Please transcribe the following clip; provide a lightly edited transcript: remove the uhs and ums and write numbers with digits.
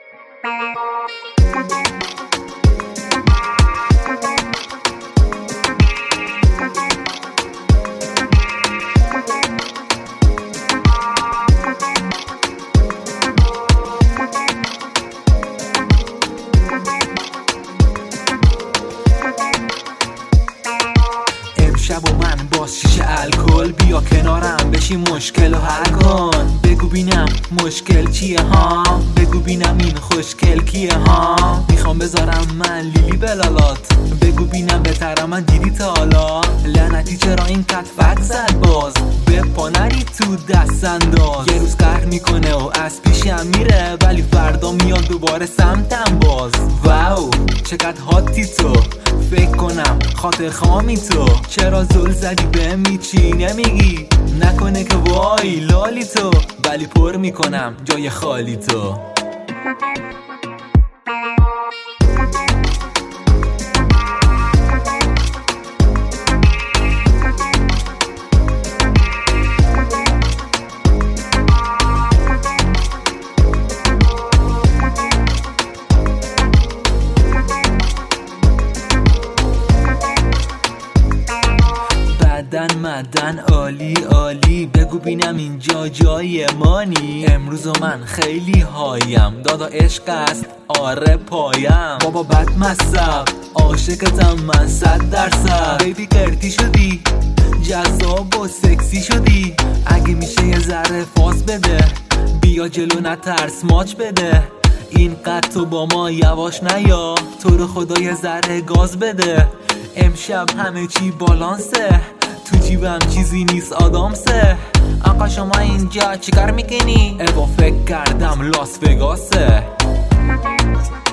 امشب و من باز شیشه الکل، بیا کنارم بشی مشکل و حل کن. بگو بینم مشکل چیه ها، بگو بینم این خوشگل کیه ها. میخوام بذارم من لیلی بلالات، بگو بینم بهترم من دیدی تا حالا. لعنتی چرا این کتفت زد باز، به پا نری تو دست انداز. یه روز قهر میکنه و از پیشم میره، ولی فردا میاد دوباره سمتم باز. واو چقدر هاتی تو، فکر کنم خاطر خامی تو. چرا زل زدی به میچی نمیگی، نکنه که وای لالی تو. ولی پر میکنم جای خالی تو. مدن عالی عالی، بگو بینم اینجا جای مانی. امروز من خیلی هایم، دادا عشق است آره پایم. بابا بد مصب عاشقتم من 100%. بیبی قرتی شدی جذاب و سکسی شدی، اگه میشه یه ذره فاز بده، بیا جلو نترس ماچ بده. اینقدر تو با ما یواش نیا، تو رو خدا یه ذره گاز بده. امشب همه چی بالانسه، تو جیبم چیزی نیست آدامسه. آقا شما اینجا چیکار میکنی؟ ایوا فکر کردم لاس وگاسه.